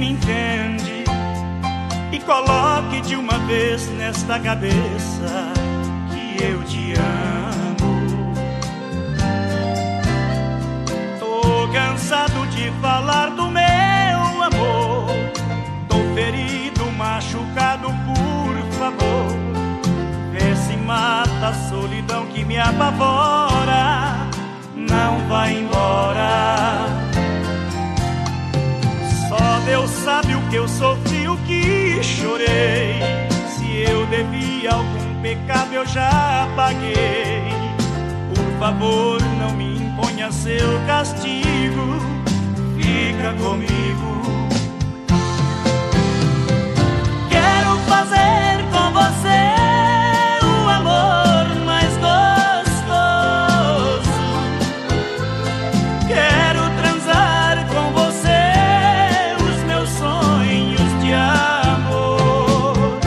me entende e coloque de uma vez nesta cabeça que eu te amo. Tô cansado de falar do meu amor, tô ferido, machucado, por favor, vê se mata a solidão que me apavora. Não vai embora. Só Deus sabe o que eu sofri, o que chorei. Se eu devia algum pecado eu já paguei. Por favor, não me imponha seu castigo, fica comigo. Quero fazer com você o amor mais gostoso. Quero transar com você os meus sonhos de amor.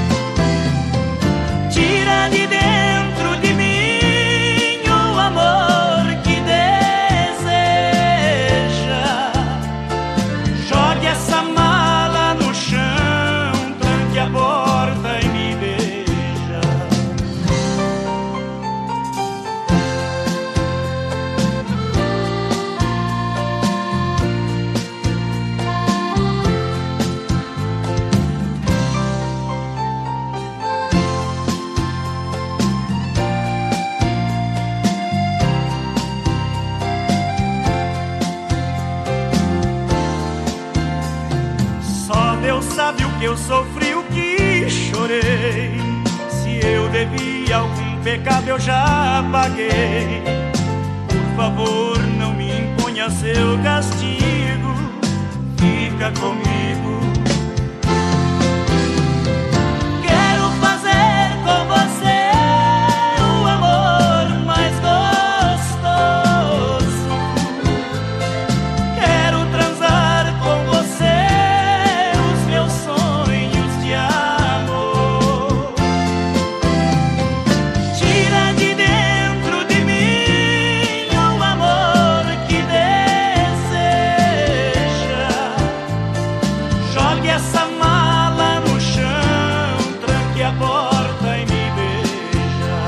Tira de dentro de mim o amor que deseja. Jogue essa mala no chão, tranque a porta e me beija. Só Deus sabe o que eu sofri, o que chorei. Se eu devia algum pecado eu já paguei. Por favor, não me imponha seu castigo, fica comigo. Quero fazer com você o amor mais gostoso. Quero transar com você os meus sonhos de amor. Tira de dentro de mim o amor que deseja. Jogue essa mala no chão, tranque a porta e me beija.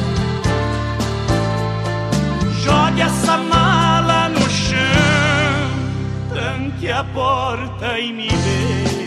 Jogue essa mala no chão, tranque a porta e me beija.